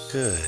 Good.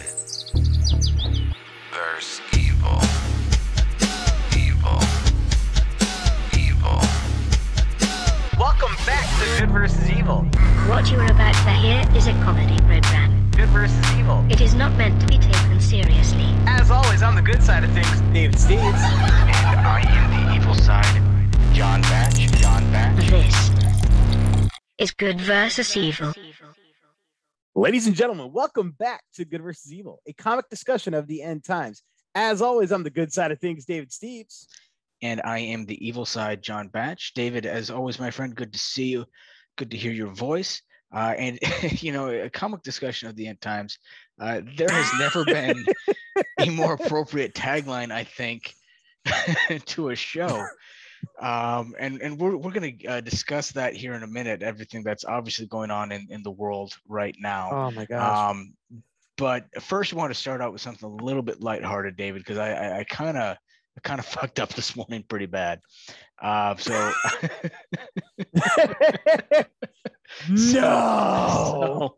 Versus evil. Evil. Evil. Welcome back to Good vs. Evil. What you are about to hear is a comedy program. Good vs. Evil. It is not meant to be taken seriously. As always, on the good side of things, David Steves. And I am the evil side. John Batch. This is Good vs. Evil. Ladies and gentlemen, welcome back to Good vs. Evil, a comic discussion of the end times. As always, I'm the good side of things, David Steves. And I am the evil side, John Batch. David, as always, my friend, good to see you. Good to hear your voice. And, you know, a comic discussion of the end times. There has never been a more appropriate tagline, I think, to a show. And we're going to discuss that here in a minute, everything that's obviously going on in the world right now. Oh, my gosh. But first, I want to start out with something a little bit lighthearted, David, because I kind of fucked up this morning pretty bad. So No.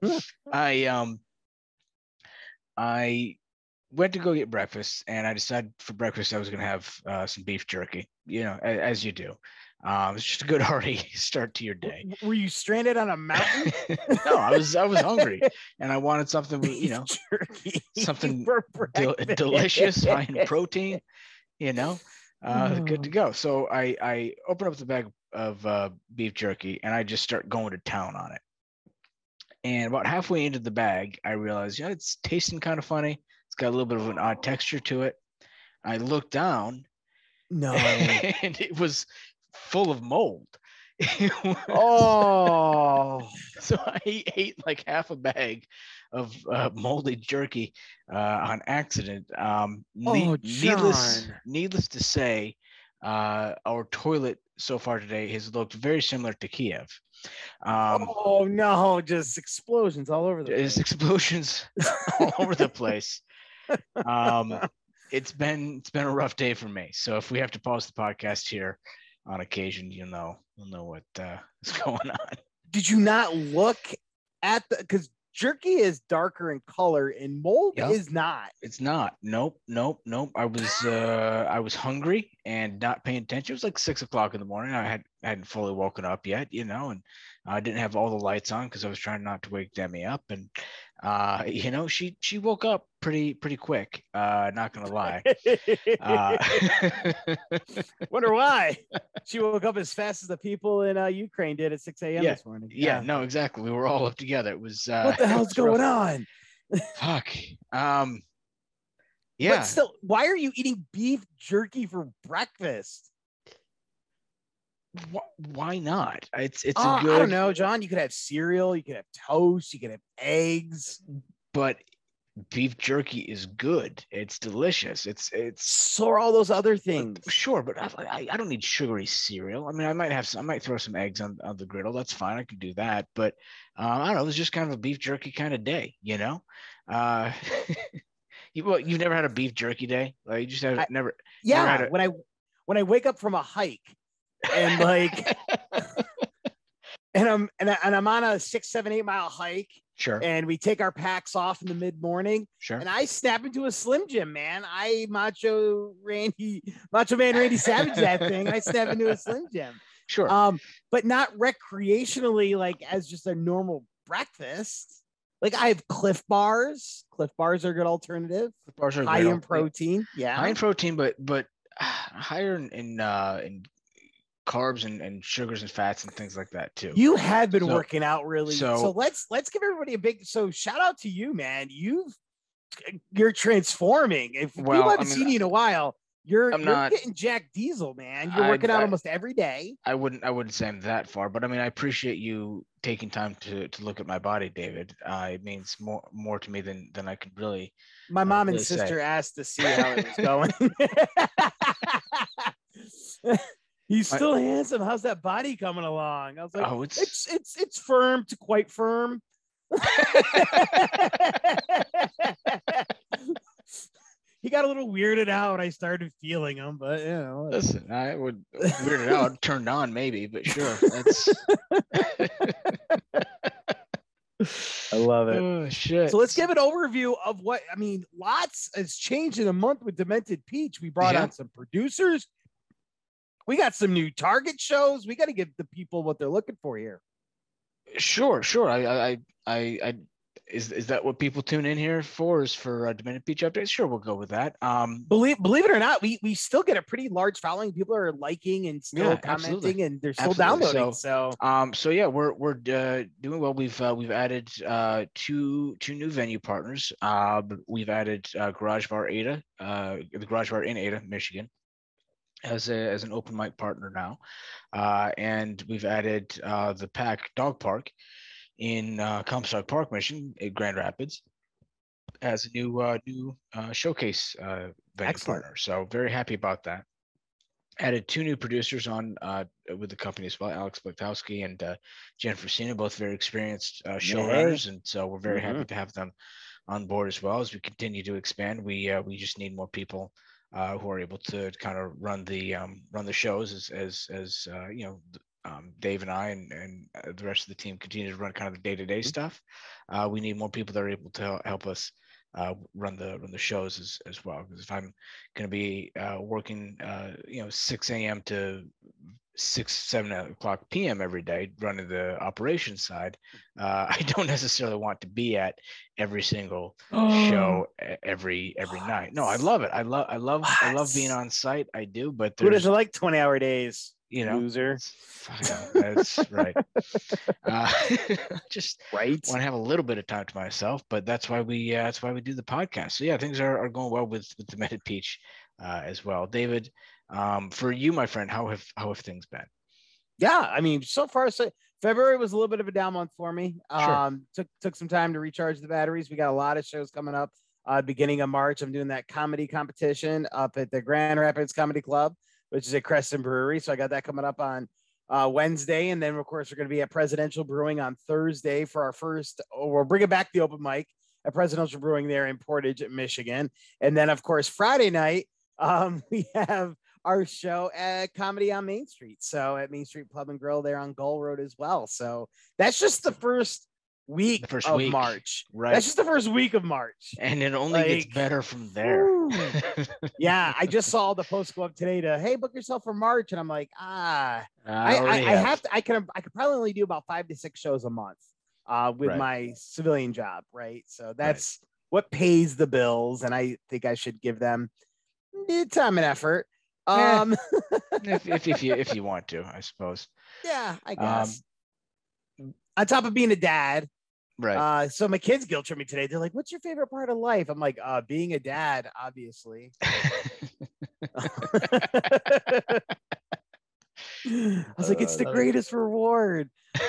I went to go get breakfast, and I decided for breakfast I was going to have some beef jerky, you know, as you do. It's just a good hearty start to your day. Were you stranded on a mountain? No, I was hungry, and I wanted something, you know, Jerky something for breakfast. delicious, high in protein, you know, good to go. So I open up the bag of beef jerky, and I just start going to town on it. And about halfway into the bag, I realized, yeah, it's tasting kind of funny. It's got a little bit of an odd texture to it. I looked down, No. and it was full of mold. Oh. So I ate like half a bag of moldy jerky on accident. Needless to say, our toilet so far today has looked very similar to Kiev. Oh no, just explosions all over the There's place. explosions all over the place. It's been a rough day for me. So if we have to pause the podcast here on occasion, you'll know what is going on. Did you not look at because jerky is darker in color and mold Yep. is not? It's not. Nope. I was hungry and not paying attention. It was like 6 o'clock in the morning. I hadn't fully woken up yet, you know, and I didn't have all the lights on because I was trying not to wake Demi up. And you know, she woke up pretty quick. Not gonna lie. Wonder why she woke up as fast as the people in Ukraine did at 6 a.m. this morning. Yeah, no, exactly. We were all up together. It was What the hell's going on? Fuck. But Yeah. still, why are you eating beef jerky for breakfast? Why not? It's a I good. don't know, John. You could have cereal, you could have toast, you could have eggs. But beef jerky is good. It's delicious. It's So are all those other things. sure, but I don't need sugary cereal. I mean, I might throw some eggs on the griddle. That's fine. I could do that. But I don't know. It was just kind of a beef jerky kind of day, you know. You've never had a beef jerky day? Like you just have never. Yeah, never had when I wake up from a hike and like and I'm on a 6, 7, 8 mile hike Sure. and we take our packs off in the mid-morning Sure. and I snap into a Slim Jim, man. I Macho Man Randy Savage that thing. I snap into a Slim Jim. Sure. But not recreationally, like as just a normal breakfast. Like I have Cliff Bars. Cliff Bars are a good alternative. Bars are High great. in protein. Yeah. High in protein, but higher in carbs and sugars and fats and things like that too. You have been So- working out really. so- So let's give everybody a big shout out to you, man. You're transforming. If Well, people haven't I mean, seen you in a while, you're not- getting Jack Diesel, man. You're working out I- almost every day. I wouldn't say I'm that far, but I mean I appreciate you taking time to look at my body, David. It means more to me than I could really. My mom and really say. sister asked to see how it was going. He's still handsome. How's that body coming along? I was like, Oh, it's firm to quite firm. He got a little weirded out. I started feeling him, but you know. Listen, I would weird it out, turned on maybe, but sure, that's I love it. Oh shit. So let's give an overview of what I mean. Lots has changed in a month with Demented Peach. We brought on some producers. We got some new Target shows. We got to give the people what they're looking for here. Sure. I is that what people tune in here for? Is for Demented Peach updates? Sure, we'll go with that. Believe it or not, we still get a pretty large following. People are liking and still commenting, absolutely. and they're still downloading. So yeah, we're doing well. We've added two new venue partners. We've added Garage Bar Ada, the Garage Bar in Ada, Michigan, as an open mic partner now, and we've added the Pack Dog Park in Comstock Park, Michigan, in Grand Rapids, as a new showcase venue partner. So very happy about that. Added two new producers on with the company as well, Alex Blaktowski and Jennifer Cena, both very experienced showrunners, and so we're very happy to have them on board as well. As we continue to expand, we just need more people who are able to kind of run the shows as you know. Dave and I and the rest of the team continue to run kind of the day-to-day stuff. We need more people that are able to help us run the shows as well. Because if I'm going to be working 6 a.m. to 7 o'clock p.m. every day running the operations side, I don't necessarily want to be at every single show every night. No, I love it. I love being on site. I do, but who doesn't like 20-hour days? You know, loser. That's right. Just right. Want to have a little bit of time to myself, but that's why we do the podcast. So yeah, things are going well with Demented Peach as well. David, for you, my friend, how have things been? Yeah, I mean, so far, February was a little bit of a down month for me. Took some time to recharge the batteries. We got a lot of shows coming up. Beginning of March, I'm doing that comedy competition up at the Grand Rapids Comedy Club, which is at Creston Brewery. So I got that coming up on Wednesday. And then, of course, we're going to be at Presidential Brewing on Thursday for our first, we're bringing back the open mic at Presidential Brewing there in Portage, Michigan. And then, of course, Friday night, we have our show at Comedy on Main Street. So at Main Street Pub and Grill there on Gull Road as well. So that's just the first week of March. Right. That's just the first week of March. And it only gets better from there. Yeah. I just saw the post go up today to, hey, book yourself for March. And I'm like, I could probably only do about 5 to 6 shows a month with my civilian job. Right. So that's what pays the bills. And I think I should give them time and effort. If you want to, I suppose. Yeah, I guess. On top of being a dad, right? So my kids guilt trip me today. They're like, "What's your favorite part of life?" I'm like, "Being a dad, obviously." I was like, "It's the greatest reward."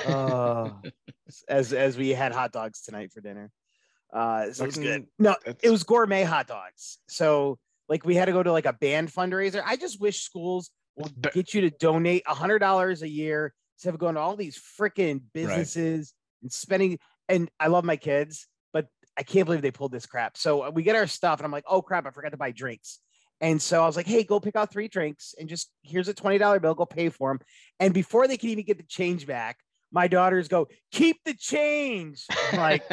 As we had hot dogs tonight for dinner, so it was good. No, it was gourmet hot dogs. So like we had to go to like a band fundraiser. I just wish schools will get you to donate $100 a year instead of going to all these freaking businesses and spending. And I love my kids, but I can't believe they pulled this crap. So we get our stuff and I'm like, oh crap, I forgot to buy drinks. And so I was like, hey, go pick out 3 drinks and just here's a $20 bill, go pay for them. And before they can even get the change back, my daughters go, keep the change. I'm like,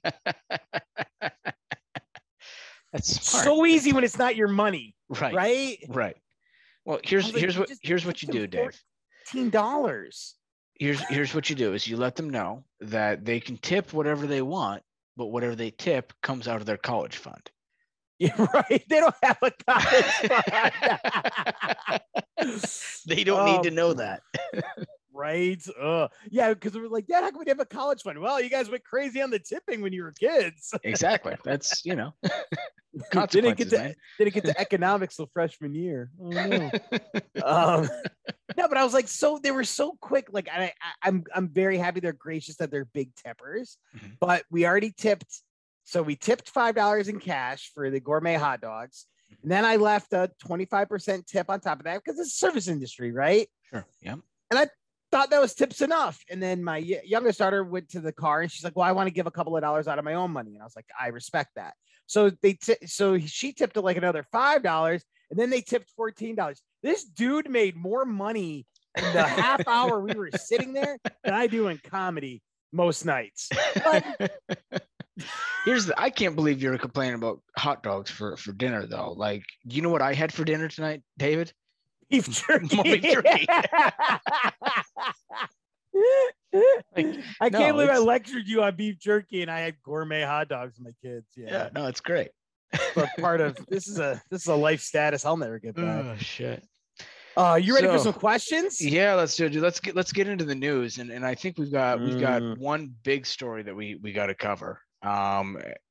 that's smart. So easy when it's not your money. Right. Well, here's what you do, Dave. $15. Here's what you do is you let them know that they can tip whatever they want, but whatever they tip comes out of their college fund. Yeah, right. They don't have a college fund. They don't need to know that. Right. Yeah, because we're like, Dad, how come we didn't have a college fund? Well, you guys went crazy on the tipping when you were kids. Exactly. That's, didn't get to economics till freshman year. Oh, no. No, but I was like, so they were so quick. Like I'm very happy they're gracious that they're big tippers, but we already tipped. So we tipped $5 in cash for the gourmet hot dogs. And then I left a 25% tip on top of that because it's a service industry, right? Sure. Yeah. And I thought that was tips enough. And then my youngest daughter went to the car and she's like, well, I want to give a couple of dollars out of my own money. And I was like, I respect that. So she tipped like another $5 and then they tipped $14. This dude made more money in the half hour we were sitting there than I do in comedy. most nights. I can't believe you're complaining about hot dogs for dinner though. Like, you know what I had for dinner tonight, David? Beef jerky. Beef jerky. I can't believe I lectured you on beef jerky and I had gourmet hot dogs with my kids. Yeah, no, it's great. But part of this is a life status I'll never get back. Oh shit. You ready for some questions? Yeah, let's do it. Let's get into the news, and I think we've got one big story that we got to cover. I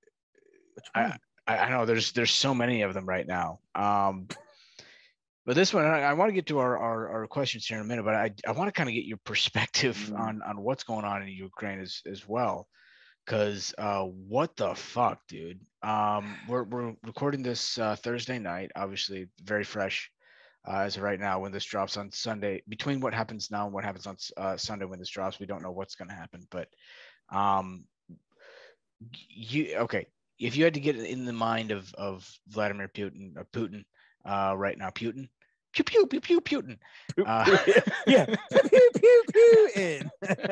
know there's so many of them right now. But this one, I want to get to our questions here in a minute, but I want to kind of get your perspective on what's going on in Ukraine as well. Because what the fuck, dude? We're recording this Thursday night, obviously very fresh as of right now. When this drops on Sunday, between what happens now and what happens on Sunday when this drops, we don't know what's going to happen. But if you had to get in the mind of Vladimir Putin right now, Putin. Pew pew pew pew Putin. Yeah, pew pew Putin.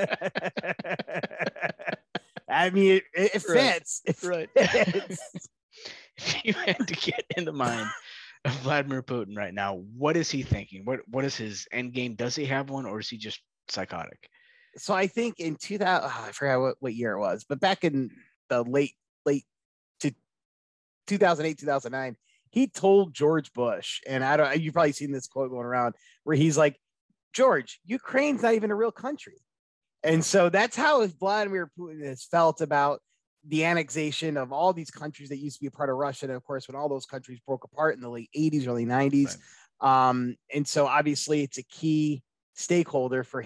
I mean, it fits. Right. If you had to get in the mind of Vladimir Putin right now, what is he thinking? What is his end game? Does he have one, or is he just psychotic? So I think in 2000, I forgot what year it was, but back in the late to 2008, 2009, he told George Bush, and you've probably seen this quote going around where he's like, George, Ukraine's not even a real country. And so that's how Vladimir Putin has felt about the annexation of all these countries that used to be a part of Russia. And of course, when all those countries broke apart in the late 80s, early 90s. Right. And so obviously it's a key stakeholder for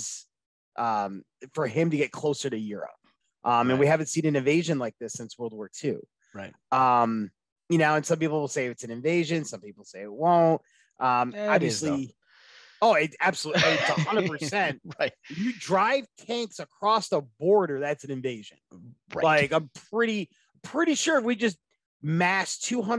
for him to get closer to Europe. Right. And we haven't seen an invasion like this since World War II. Right. And some people will say it's an invasion. Some people say it won't. Obviously, it absolutely, it's 100%. Right. If you drive tanks across the border, that's an invasion. Right. Like, I'm pretty sure if we just mass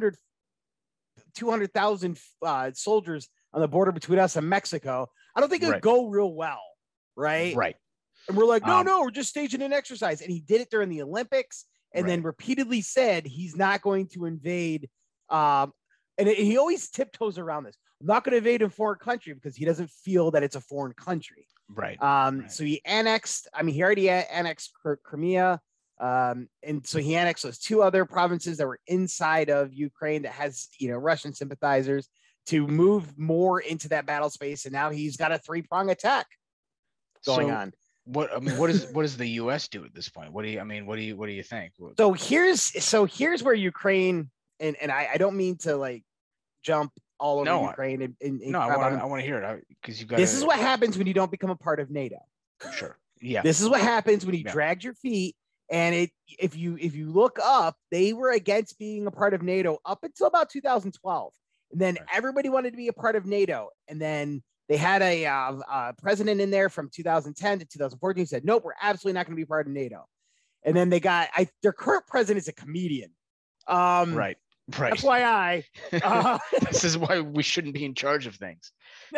200,000 soldiers on the border between us and Mexico, I don't think it would go real well. Right. Right. And we're like, no, we're just staging an exercise. And he did it during the Olympics. And then repeatedly said he's not going to invade. And he always tiptoes around this. I'm not going to invade a foreign country because he doesn't feel that it's a foreign country. Right. So he already annexed Crimea. And so he annexed those two other provinces that were inside of Ukraine that has, Russian sympathizers to move more into that battle space. And now he's got a 3-prong attack going on. What does the U.S. do at this point? What do you think? So here's where Ukraine and I don't mean to like jump all over Ukraine I want to hear it because you got. This is what happens when you don't become a part of NATO. Sure. Yeah. This is what happens when you dragged your feet. And if you look up, they were against being a part of NATO up until about 2012, and then everybody wanted to be a part of NATO, and then they had a president in there from 2010 to 2014 who said, nope, we're absolutely not going to be part of NATO. And then they got their current president is a comedian. Right. FYI. This is why we shouldn't be in charge of things.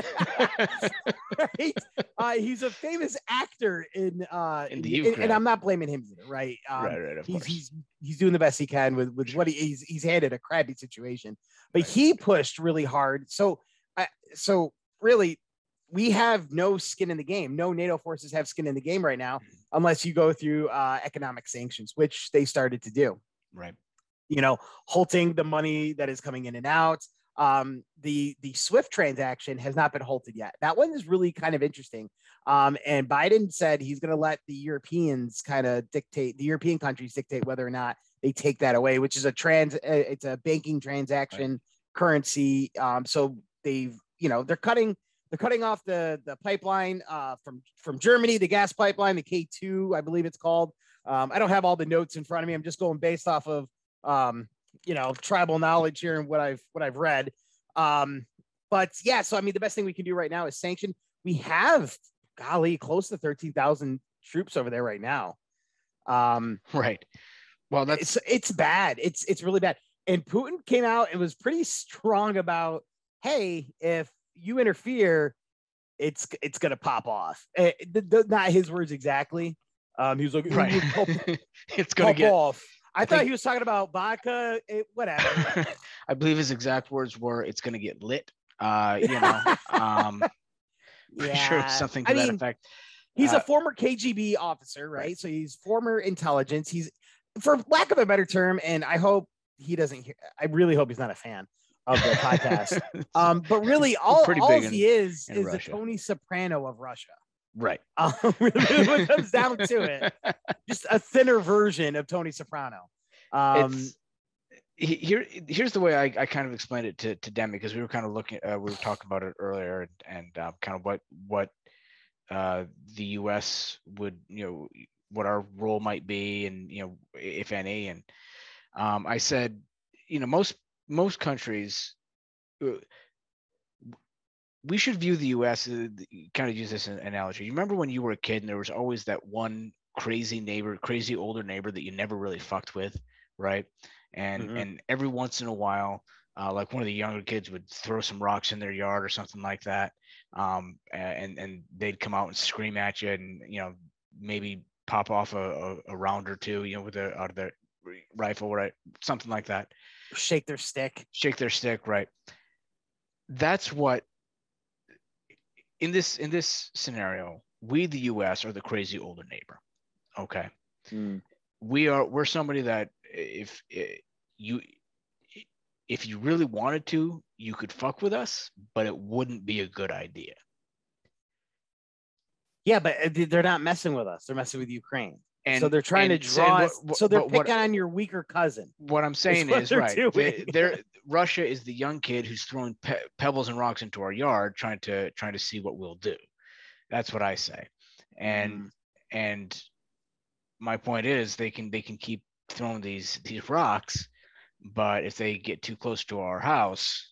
Right? He's a famous actor in the Ukraine. and I'm not blaming him either, right? Right. Of course. He's doing the best he can with what he's handed a crappy situation, but he pushed really hard. So really, we have no skin in the game. No NATO forces have skin in the game right now, unless you go through economic sanctions, which they started to do. Right. Halting the money that is coming in and out. The SWIFT transaction has not been halted yet. That one is really kind of interesting. And Biden said he's going to let the Europeans the European countries dictate whether or not they take that away, which is it's a banking transaction currency. So they're cutting off the pipeline from Germany, the gas pipeline, the K2, I believe it's called. I don't have all the notes in front of me. I'm just going based off of tribal knowledge here and what I've read. But yeah, so the best thing we can do right now is sanction. We have close to 13,000 troops over there right now. Right. Well, it's bad. It's really bad. And Putin came out and was pretty strong about, hey, if you interfere, it's going to pop off. Not his words exactly. He was like, "It Right. would pop, It's gonna pop get. off." I thought think- he was talking about vodka. Whatever. I believe his exact words were, "It's gonna get lit." You know, pretty sure it's something to I that mean, effect. he's a former KGB officer, right? So he's former intelligence. He's, for lack of a better term, and I hope he doesn't hear. I really hope he's not a fan of the podcast. But really, all Pretty all big he is in the Russia. Tony Soprano of Russia. Right. Really, when it comes down to it, just a thinner version of Tony Soprano. Here's the way I kind of explained it to Demi, because we were kind of looking, we were talking about it earlier, and kind of what the U.S. would, what our role might be, and if any, and I said, most countries, we should view the U.S. Kind of use this analogy. You remember when you were a kid and there was always that one crazy older neighbor that you never really fucked with, right? And every once in a while, like one of the younger kids would throw some rocks in their yard or something like that, and they'd come out and scream at you, and maybe pop off a round or two, with out of their rifle, right? Something like that. Shake their stick, right? That's what. In this scenario, we, the U.S., are the crazy older neighbor. Okay, we're somebody that if you really wanted to, you could fuck with us, but it wouldn't be a good idea. Yeah, but they're not messing with us; they're messing with Ukraine. And so they're trying to draw us. So they're picking on your weaker cousin. What I'm saying is right. Russia is the young kid who's throwing pebbles and rocks into our yard, trying to see what we'll do. That's what I say. And my point is, they can keep throwing these rocks, but if they get too close to our house,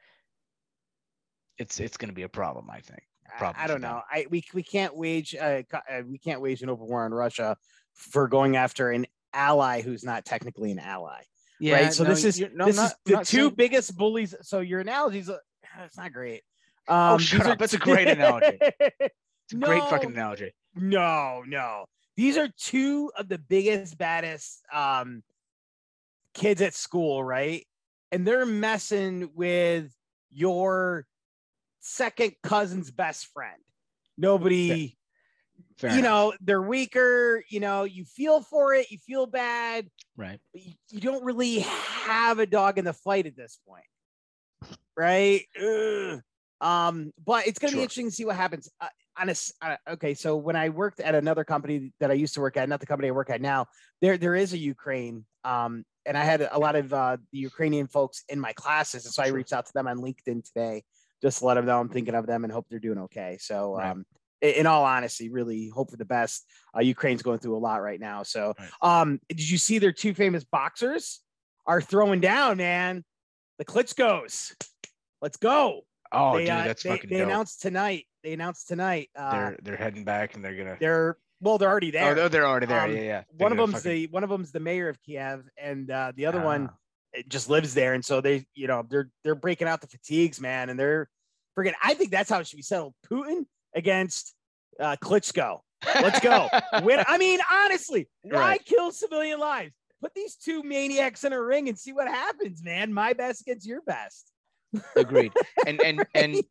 it's going to be a problem, I think. I don't know. We can't wage an open war on Russia for going after an ally who's not technically an ally. Yeah, right. So this is the two biggest bullies. So your analogies, it's not great. Shut up. That's a great analogy. It's a great fucking analogy. No. These are two of the biggest, baddest kids at school, right? And they're messing with your second cousin's best friend. Nobody, Fair enough. They're weaker, you feel for it, you feel bad, right? But you don't really have a dog in the fight at this point, right? But it's going to be interesting to see what happens. Okay, so when I worked at another company that I used to work at, not the company I work at now, there is a Ukraine, and I had a lot of the Ukrainian folks in my classes, and so I reached out to them on LinkedIn today, just to let them know I'm thinking of them and hope they're doing okay. So, in all honesty, really hope for the best. Ukraine's going through a lot right now. So, did you see their two famous boxers are throwing down, man? The Klitschko's. Let's go. Oh, dude, that's fucking dope. They announced tonight. They're heading back, and they're already there. Oh, they're already there. Yeah. One of them's the mayor of Kiev, and the other one just lives there. And so they're breaking out the fatigues, man, and they're freaking. I think that's how it should be settled. Putin against Klitschko. Let's go. Honestly, why kill civilian lives? Put these two maniacs in a ring and see what happens, man. My best against your best. Agreed. And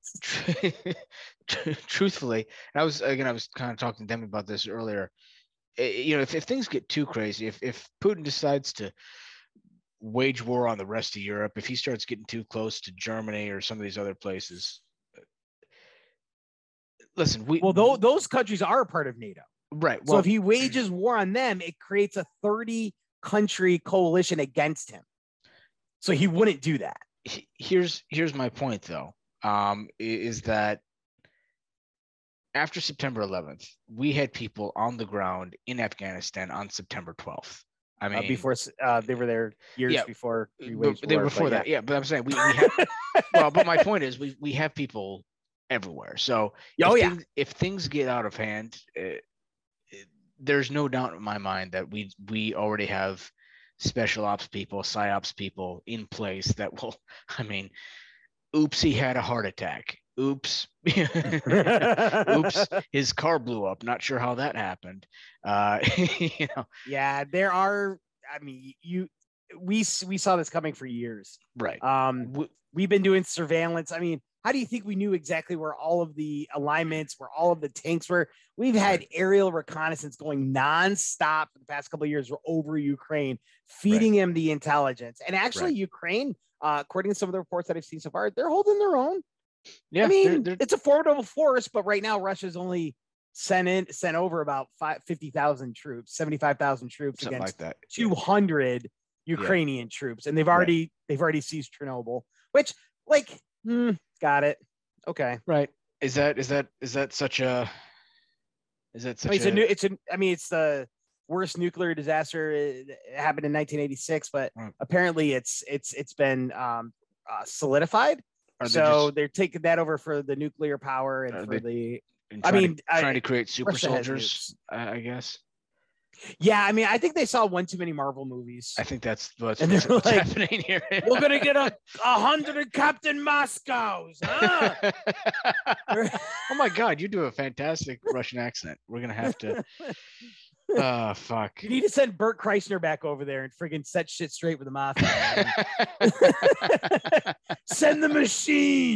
truthfully, I was kind of talking to them about this earlier. If things get too crazy, if Putin decides to wage war on the rest of Europe, if he starts getting too close to Germany or some of these other places, listen, those countries are a part of NATO, right? So if he wages war on them, it creates a 30-country coalition against him. So he wouldn't do that. Here's my point, though, is that after September 11th, we had people on the ground in Afghanistan on September 12th. I mean, before they were there years before we waged war. Before that. Yeah, but I'm saying we have. Well, but my point is we have people everywhere. So if things get out of hand, there's no doubt in my mind that we already have special ops people, psyops people in place that will. I mean, oops, he had a heart attack. Oops. Oops. His car blew up. Not sure how that happened. You know. Yeah, there are. I mean, we saw this coming for years. Right. We've been doing surveillance. I mean, how do you think we knew exactly where all of the alignments, where all of the tanks were? We've had aerial reconnaissance going nonstop for the past couple of years over Ukraine, feeding him the intelligence. And actually, Ukraine, according to some of the reports that I've seen so far, they're holding their own. Yeah, I mean, it's a formidable force, but right now Russia's only sent over about 50,000 troops, 75,000 troops something against like that. 200 Ukrainian troops, and they've already seized Chernobyl, which got it. Okay, right. Is that such a? Is that such it's the worst nuclear disaster. It happened in 1986, but apparently it's been solidified. So they're taking that over for the nuclear power and for trying to create super Russia soldiers, I guess. Yeah, I mean, I think they saw one too many Marvel movies. I think that's what's like, happening here. We're gonna get 100 Captain Moscows. Huh? Oh my God, you do a fantastic Russian accent. We're gonna have to. Oh fuck! You need to send Bert Kreischer back over there and friggin' set shit straight with the mafia. Send the machine.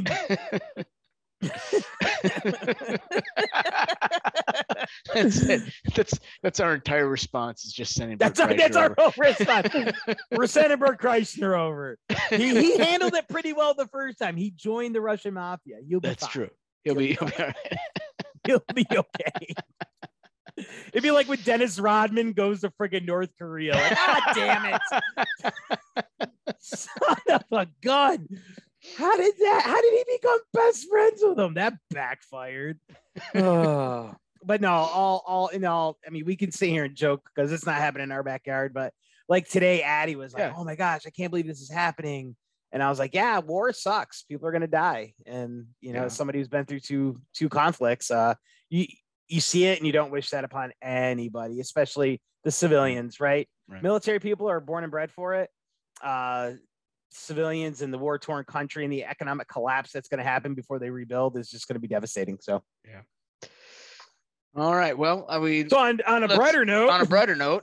That's it. That's our entire response. Is just sending. That's our whole response. We're sending Bert Kreischer over. He handled it pretty well the first time. He joined the Russian mafia. That's fine. True. He'll be all right. He'll be okay. It'd be like when Dennis Rodman goes to friggin' North Korea. Like, God damn it. Son of a gun. How did he become best friends with him? That backfired. But no, all in all, I mean, we can sit here and joke because it's not happening in our backyard. But like today, Addie was like, "Oh my gosh, I can't believe this is happening." And I was like, "Yeah, war sucks. People are gonna die." And as somebody who's been through two conflicts, you see it and you don't wish that upon anybody, especially the civilians, right? Military people are born and bred for it. Civilians in the war-torn country and the economic collapse that's going to happen before they rebuild is just going to be devastating. So, yeah. All right. Well, so on a brighter note. On a brighter note,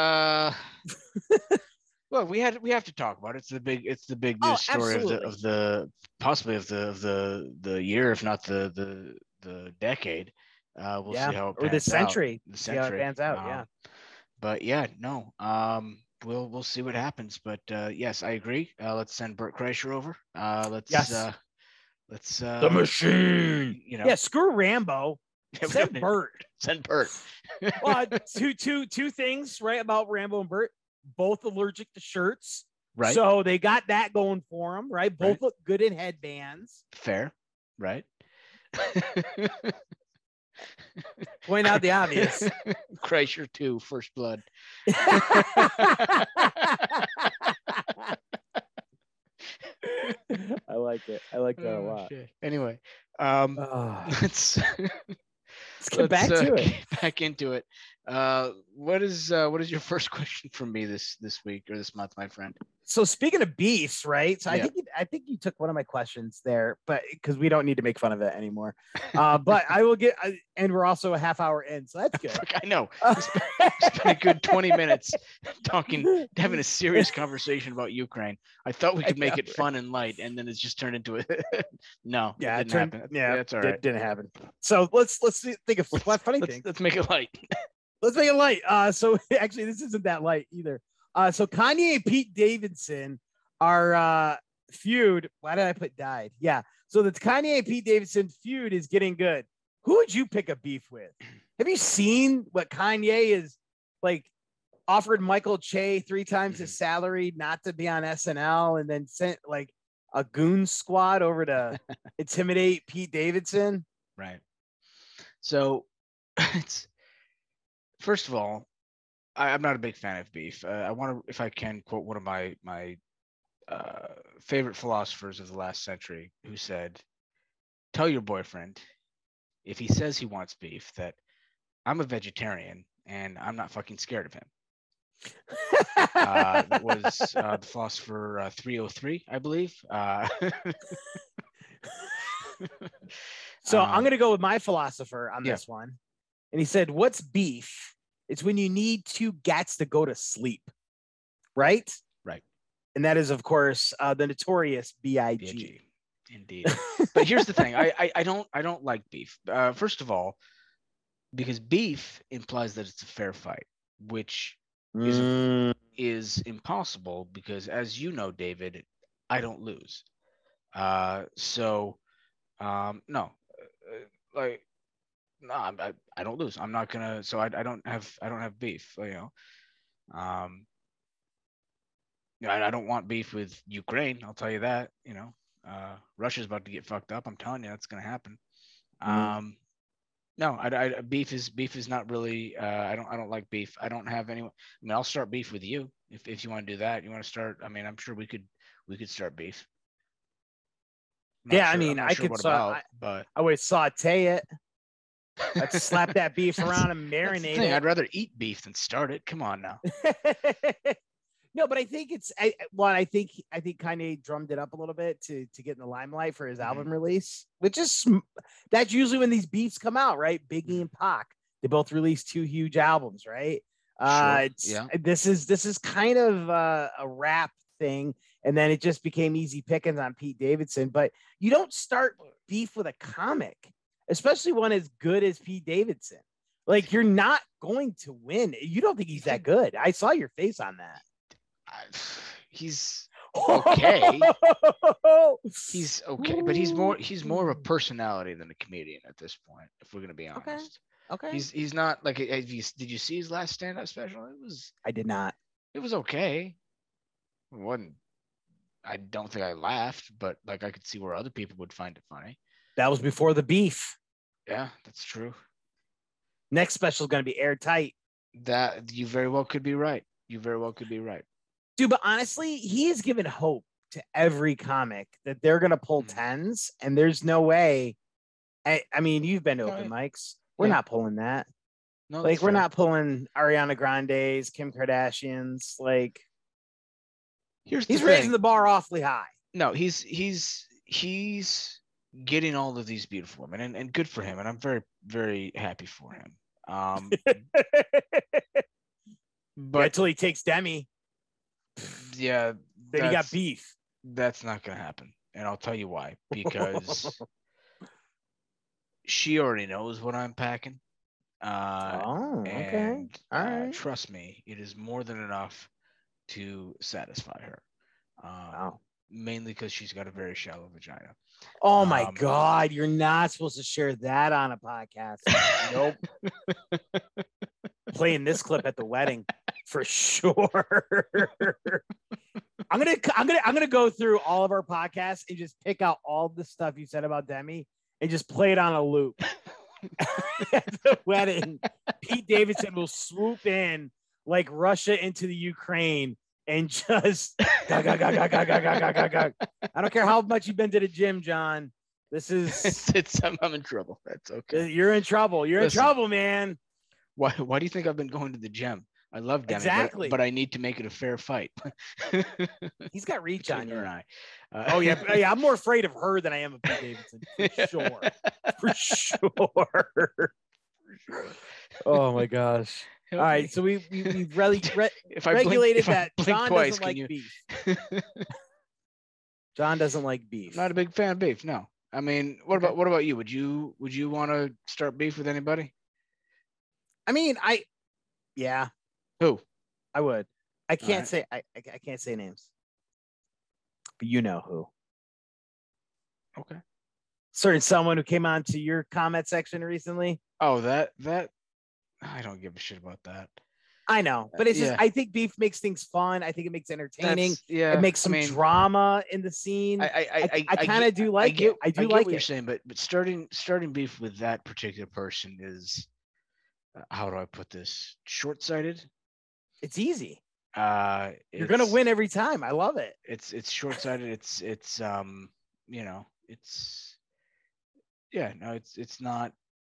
well, we have to talk about it. It's the big news story of the possibly of the year, if not the decade. We'll see how it pans or the century. Out. The century. See how it pans out. But yeah, no. We'll see what happens. But yes, I agree. Let's send Bert Kreischer over. Let's the machine. Screw Rambo. Send Bert. Send Bert. Well, two things right about Rambo and Bert. Both allergic to shirts. Right. So they got that going for them. Right. Both look good in headbands. Fair. Right. Point out the obvious. Kreischer 2, First Blood. I like it. I like that a lot. Shit. Anyway, let's get back to it. Get back into it. What is your first question from me this week or this month, my friend? So speaking of beefs, right? So I think you took one of my questions there, but because we don't need to make fun of it anymore. But I will get, and we're also a half hour in, so that's good. I know. It's been a good 20 minutes having a serious conversation about Ukraine. I thought we could make it fun and light, and then it's just turned into it. No, yeah, it didn't happen. Yeah, that's all right. It didn't happen. So let's think of funny things. Let's make it light. Let's make it light. So actually, this isn't that light either. So Kanye and Pete Davidson are feud. Why did I put died? Yeah. So the Kanye and Pete Davidson feud is getting good. Who would you pick a beef with? Have you seen what Kanye is like? Offered Michael Che 3 times his salary not to be on SNL, and then sent like a goon squad over to intimidate Pete Davidson. Right. So it's first of all, I'm not a big fan of beef. I want to, if I can, quote one of my favorite philosophers of the last century, who said, "Tell your boyfriend, if he says he wants beef, that I'm a vegetarian and I'm not fucking scared of him." That was the philosopher 303, I believe. So I'm going to go with my philosopher on Yeah. this one. And he said, what's beef? It's when you need two gats to go to sleep. Right? Right. And that is, of course, the notorious B.I.G. B.I.G. Indeed. But here's the thing. I don't like beef. First of all, because beef implies that it's a fair fight, which is impossible because, as you know, David, I don't lose. So no, like no, I don't lose. I'm not gonna. So I don't have beef. You know, I don't want beef with Ukraine. I'll tell you that. You know, Russia's about to get fucked up. I'm telling you, that's gonna happen. No, beef is not really. I don't like beef. I don't have anyone. I mean, I'll start beef with you if you want to do that. You want to start? I mean, I'm sure we could start beef. Yeah, I mean, I could. But I would saute it. I'd slap that beef around and marinate it. I'd rather eat beef than start it. Come on now. No, but I think it's I think Kanye drummed it up a little bit to get in the limelight for his album release, which is that's usually when these beefs come out, right? Biggie and Pac, they both released 2 huge albums, right? Sure. This is kind of a rap thing, and then it just became easy pickings on Pete Davidson. But you don't start beef with a comic, especially one as good as Pete Davidson. Like, you're not going to win. You don't think he's that good. I saw your face on that. He's okay. He's okay, but he's more of a personality than a comedian at this point, if we're gonna be honest. Okay. He's not like. Did you see his last stand-up special? I did not. It was okay. It wasn't. I don't think I laughed, but like I could see where other people would find it funny. That was before the beef. Yeah, that's true. Next special is gonna be airtight. That you very well could be right. Dude, but honestly, he has given hope to every comic that they're going to pull 10s, and there's no way. I mean, you've been to open mics. We're not pulling that. No, like, we're not pulling Ariana Grande's, Kim Kardashian's. Like, he's raising the bar awfully high. No, he's getting all of these beautiful women, and good for him. And I'm very, very happy for him. But until he takes Demi. Yeah, then he got beef. That's not gonna happen, and I'll tell you why. Because she already knows what I'm packing. Okay. All right. Trust me, it is more than enough to satisfy her. Wow. Mainly because she's got a very shallow vagina. Oh my God! You're not supposed to share that on a podcast. Nope. Playing this clip at the wedding. For sure. I'm gonna go through all of our podcasts and just pick out all the stuff you said about Demi and just play it on a loop. At the wedding, Pete Davidson will swoop in like Russia into the Ukraine and just I don't care how much you've been to the gym, John. This is I'm in trouble. That's okay. You're in trouble. You're in trouble, man. Why do you think I've been going to the gym? I love Demi, exactly, but I need to make it a fair fight. He's got reach on you. Oh yeah, I'm more afraid of her than I am of Pete Davidson, for sure. Oh my gosh! All right, so we've really regulated that John doesn't like beef. John doesn't like beef. I'm not a big fan of beef. No, I mean, what about you? Would you want to start beef with anybody? I mean, yeah. Who? I would. I can't say I can't say names. But you know who. Okay. Certain someone who came on to your comment section recently. Oh, that I don't give a shit about that. I know, but it's just I think beef makes things fun. I think it makes entertaining. It makes some drama in the scene. I kind of do like it. I do like what you're saying, but starting beef with that particular person is how do I put this? Short-sighted. It's easy. You're gonna win every time. I love it. It's short-sighted. It's it's not.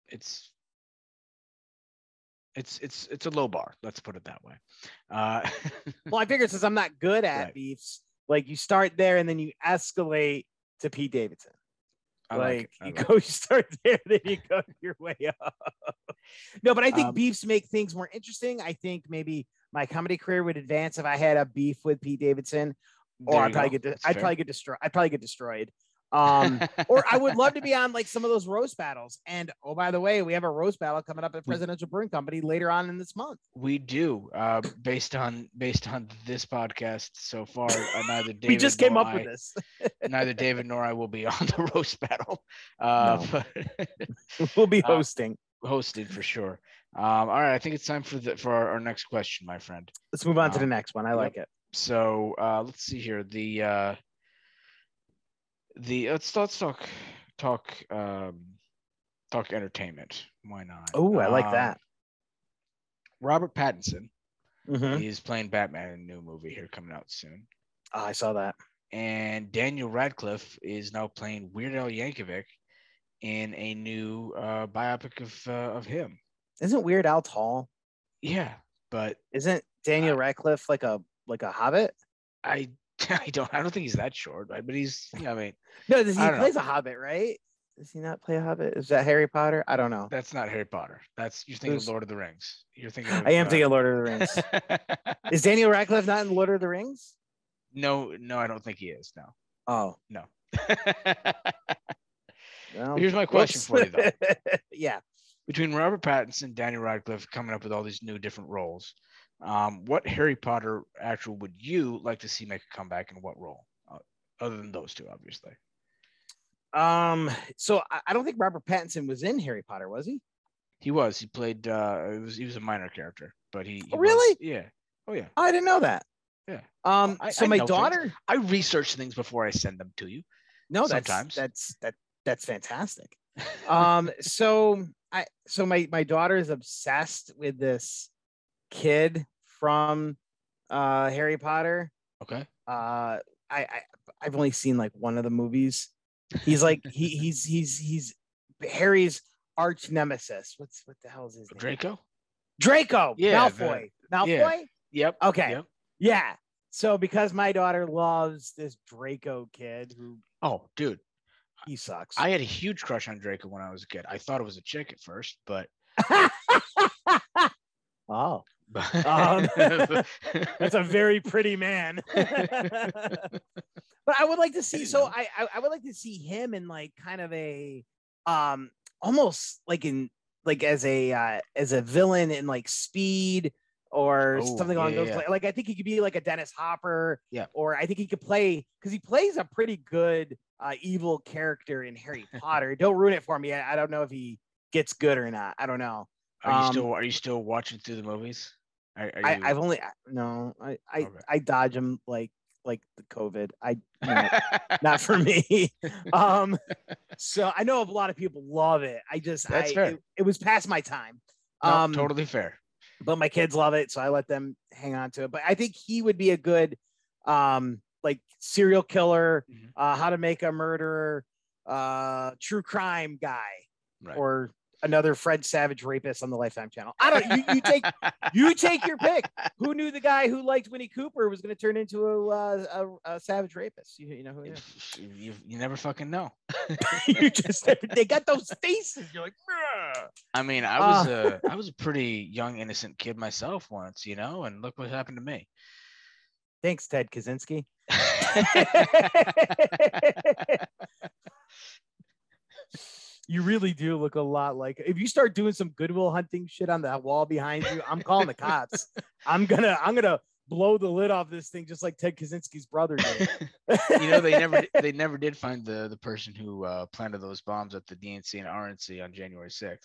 It's a low bar. Let's put it that way. Well, I figure since I'm not good at beefs, like you start there and then you escalate to Pete Davidson. I like it. You start there, then you go your way up. No, but I think beefs make things more interesting. I think maybe my comedy career would advance if I had a beef with Pete Davidson, or I'd probably get destroyed. Or I would love to be on like some of those roast battles. And oh, by the way, we have a roast battle coming up at Presidential Brewing Company later on in this month. We do, based on this podcast so far. Neither David we just came up with this. Neither David nor I will be on the roast battle. No. But we'll be hosting for sure. All right, I think it's time for our next question, my friend. Let's move on to the next one. I like it. So let's see here. Let's talk entertainment. Why not? Oh, I like that. Robert Pattinson Mm-hmm. is playing Batman in a new movie here coming out soon. Oh, I saw that. And Daniel Radcliffe is now playing Weird Al Yankovic in a new biopic of him. Isn't Weird Al tall? Yeah, but isn't Daniel Radcliffe like a hobbit? I don't think he's that short, right? But he's, I mean, no, he plays a hobbit, right? Does he not play a hobbit? Is that Harry Potter? I don't know. That's not Harry Potter. You're thinking of Lord of the Rings. You're thinking. I am thinking Lord of the Rings. Is Daniel Radcliffe not in Lord of the Rings? No, I don't think he is. No. Oh no. Well, here's my question for you, though. Yeah. Between Robert Pattinson and Daniel Radcliffe coming up with all these new different roles, what Harry Potter actor would you like to see make a comeback, and what role? Other than those two, obviously. So I don't think Robert Pattinson was in Harry Potter, was he? He was. He played. He was a minor character, but he really? Yeah. Oh yeah. I didn't know that. Yeah. So my daughter. Things. I research things before I send them to you. No, sometimes that's fantastic. So my daughter is obsessed with this kid from Harry Potter. Okay. I've only seen like one of the movies. He's like he's Harry's arch nemesis. What the hell is his name? Draco. Yeah. Malfoy. Yeah. Yep. Okay. Yep. Yeah. So because my daughter loves this Draco kid who. Oh, dude. He sucks. I had a huge crush on Draco when I was a kid. I thought it was a chick at first, but. Oh. That's a very pretty man. But I would like to see. So I would like to see him in like kind of a almost like as a villain in like Speed or something along those lines. Like I think he could be like a Dennis Hopper. Yeah. Or I think he could play because he plays a pretty good evil character in Harry Potter. Don't ruin it for me. I don't know if he gets good or not. I don't know. Are you still watching through the movies? I dodge them like the COVID. Not for me. So I know a lot of people love it. That's fair. It was past my time. Totally fair. But my kids love it, so I let them hang on to it. But I think he would be a good like serial killer, how to make a murderer, true crime guy, right. Or another Fred Savage rapist on the Lifetime channel. I don't. You take your pick. Who knew the guy who liked Winnie Cooper was going to turn into a Savage rapist? You know who? You never fucking know. They got those faces. You're like, bruh. I mean, I was a pretty young, innocent kid myself once, and look what happened to me. Thanks, Ted Kaczynski. You really do look a lot like. If you start doing some Goodwill Hunting shit on that wall behind you, I'm calling the cops. I'm gonna blow the lid off this thing just like Ted Kaczynski's brother did. They never did find the person who planted those bombs at the DNC and RNC on January 6th.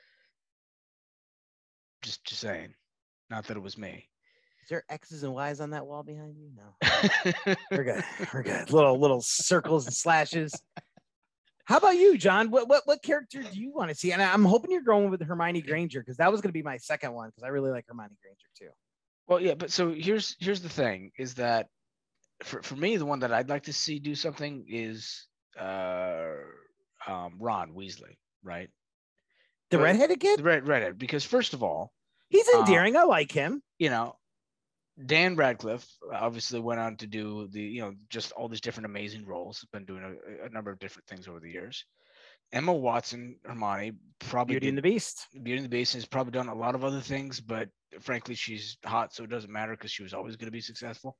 Just saying, not that it was me. Is there X's and Y's on that wall behind you? No. We're good. Little circles and slashes. How about you, John? What character do you want to see? And I'm hoping you're going with Hermione Granger because that was going to be my second one because I really like Hermione Granger too. Well, yeah, but so here's the thing is that for me, the one that I'd like to see do something is Ron Weasley, right? The redheaded kid? The redhead, because first of all, he's endearing. I like him. Dan Radcliffe obviously went on to do just all these different amazing roles. Been doing a number of different things over the years. Emma Watson, Hermione, probably Beauty and the Beast. Beauty and the Beast has probably done a lot of other things, but frankly, she's hot, so it doesn't matter because she was always going to be successful.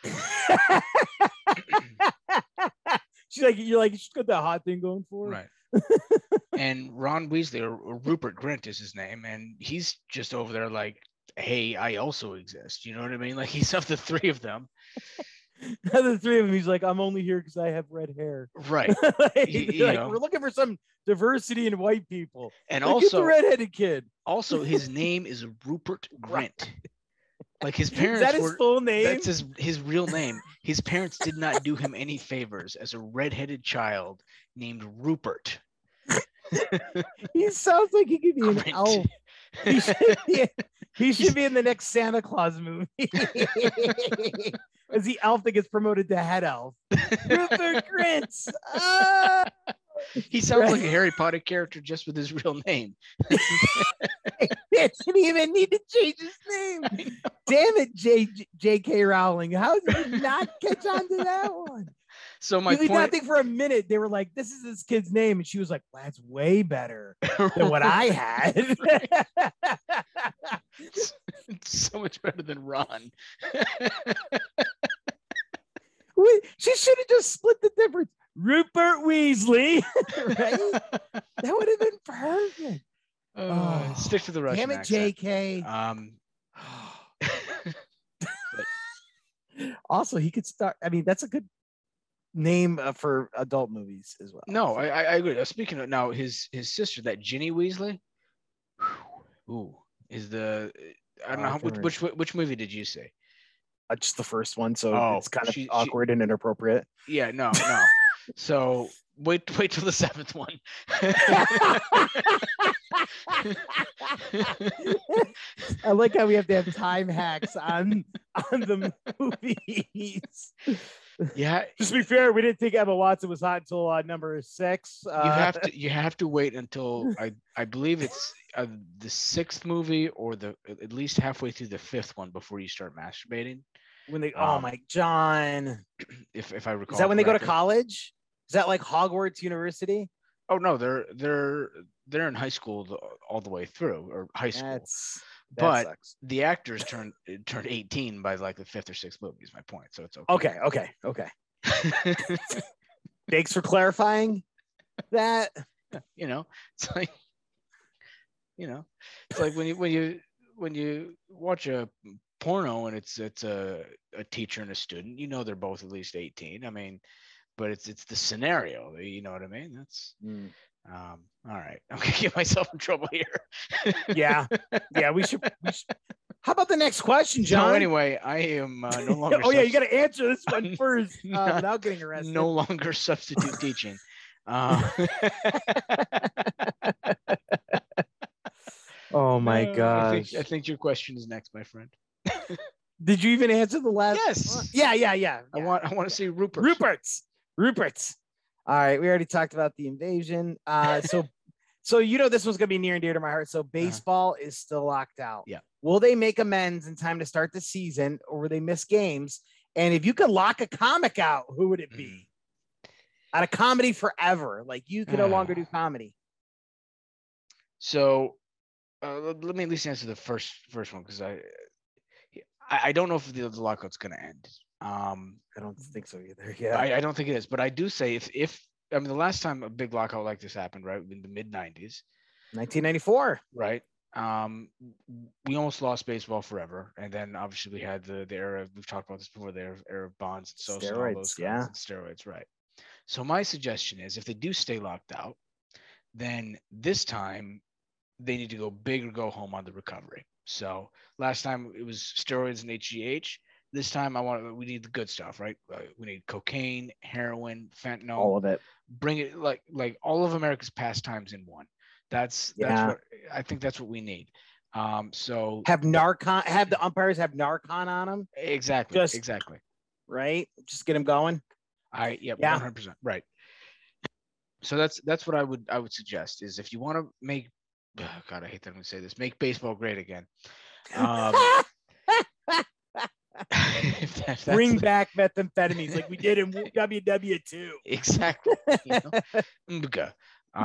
She's like, you're like, she's got that hot thing going for her. Right. And Ron Weasley, or Rupert Grint is his name, and he's just over there like, hey, I also exist. You know what I mean? Like, he's of the three of them. Of the three of them, he's like, I'm only here because I have red hair. Right. We're looking for some diversity in white people. And like, also, the redheaded kid. Also, his name is Rupert Grint. Like, his parents Is that his full name? That's his real name. His parents did not do him any favors as a redheaded child named Rupert. He sounds like he could be an Grint. elf. He should be in the next Santa Claus movie. As the elf that gets promoted to head elf. Rupert Grint. Ah! He sounds like a Harry Potter character just with his real name. He didn't even need to change his name. Damn it, J.K. Rowling. How did you not catch on to that one? So my You did point, not think for a minute they were like, this is this kid's name. And she was like, well, that's way better than what I had. It's so much better than Ron. She should have just split the difference. Rupert Weasley. Right? That would have been perfect. Stick to the Russian Damn it, accent. JK. Also, he could start. I mean, that's a good name for adult movies as well. No, I agree. Speaking of now, his sister, that Ginny Weasley, is the I don't know which movie did you say? Just the first one, so it's kind of she, awkward and inappropriate. Yeah, no. So wait till the seventh one. I like how we have to have time hacks on the movies. Yeah. Just to be fair, we didn't think Emma Watson was hot until number 6. You have to wait until I believe it's the 6th movie or at least halfway through the 5th one before you start masturbating. When they oh my John, if I recall, is that when they go to correctly. College? Is that like Hogwarts University? Oh no, they're in high school all the way through, or high school. But sucks. the actors turned 18 by like the 5th or 6th movie. Is my point. So it's okay. Okay. Thanks for clarifying that. It's like when you watch a porno and it's a teacher and a student, they're both at least 18. I mean, but it's the scenario, you know what I mean? That's all right. I'm gonna get myself in trouble here. Yeah, we should. How about the next question, John? No, anyway, I am no longer. Oh yeah, you got to answer this one first without getting arrested. No longer substitute teaching. Oh my gosh! I think your question is next, my friend. Did you even answer the last? Yes. Yeah. I want to see Rupert. Rupert's. All right, we already talked about the invasion. So this one's gonna be near and dear to my heart. So baseball is still locked out. Yeah. Will they make amends in time to start the season, or will they miss games? And if you could lock a comic out, who would it be? Out of comedy forever, like you can no longer do comedy. So let me at least answer the first one, because I don't know if the lockout's going to end. I don't think so either. Yeah, I don't think it is, but I do say if I mean the last time a big lockout like this happened, right, in the mid-90s, 1994, right? We almost lost baseball forever, and then obviously we had the era. We've talked about this before. The era of Bonds and Sosa, and all those guys, and steroids, right? So my suggestion is, if they do stay locked out, then this time they need to go big or go home on the recovery. So last time it was steroids and HGH. This time we need the good stuff, right? We need cocaine, heroin, fentanyl, all of it. Bring it like all of America's pastimes in one. That's what I think. That's what we need. So have the umpires have Narcan on them. Exactly. Exactly. Right. Just get them going. 100%. Right. So that's what I would suggest is, if you want to make, God, I hate that I'm gonna say this, make baseball great again. That's Bring back methamphetamines like we did in WW2. exactly. You know? Mga.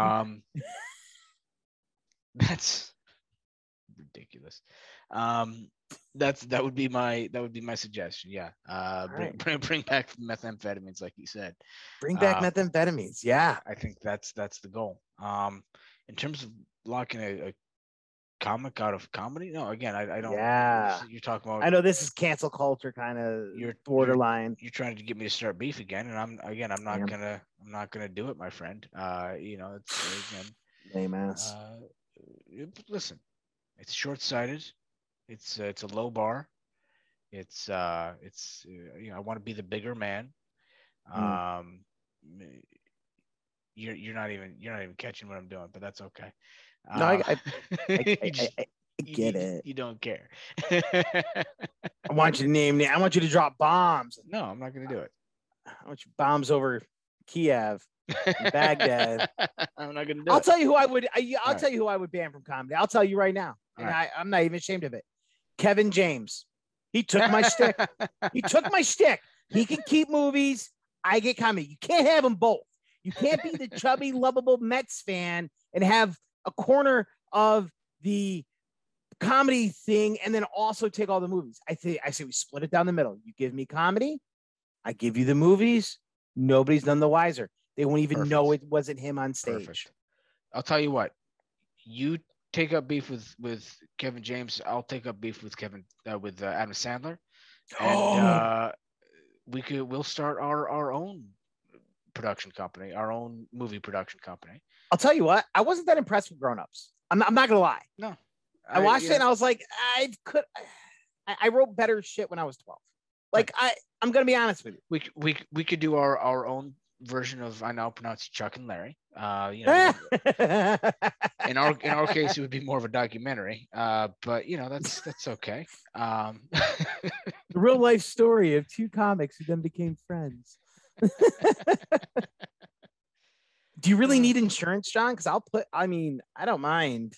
That's ridiculous. That would be my suggestion. Yeah. Bring back methamphetamines, like you said. Bring back methamphetamines. Yeah. I think that's the goal. In terms of locking a comic out of comedy, no. Again, I don't. Yeah. You're talking about. I know this is cancel culture kind of. You're borderline. You're trying to get me to start beef again, and I'm not gonna do it, my friend. It's again. Lame ass. Listen, it's short-sighted. It's a low bar. It's I want to be the bigger man. You're not even catching what I'm doing, but that's okay. No, I get it. You don't care. I want you to name. I want you to drop bombs. No, I'm not going to do it. I want you bombs over Kiev, and Baghdad. I'm not going to do I'll it. tell you who I would. I'll tell you who I would ban from comedy. I'll tell you right now, and I'm not even ashamed of it. Kevin James. He took my stick. He took my stick. He can keep movies. I get comedy. You can't have them both. You can't be the chubby, lovable Mets fan and have a corner of the comedy thing and then also take all the movies. I say we split it down the middle. You give me comedy, I give you the movies. Nobody's none the wiser. They won't even know it wasn't him on stage. Perfect. I'll tell you what. You take up beef with Kevin James. I'll take up beef with Adam Sandler, and we'll start our own production company, our own movie production company. I'll tell you what, I wasn't that impressed with Grown Ups. I'm not gonna lie. No, I watched it and I was like, I wrote better shit when I was 12. Like I'm gonna be honest with you. We could do our own version of I Now Pronounce You Chuck and Larry. In our case, it would be more of a documentary. But that's okay. The real life story of two comics who then became friends. Do you really need insurance, John? Because I don't mind.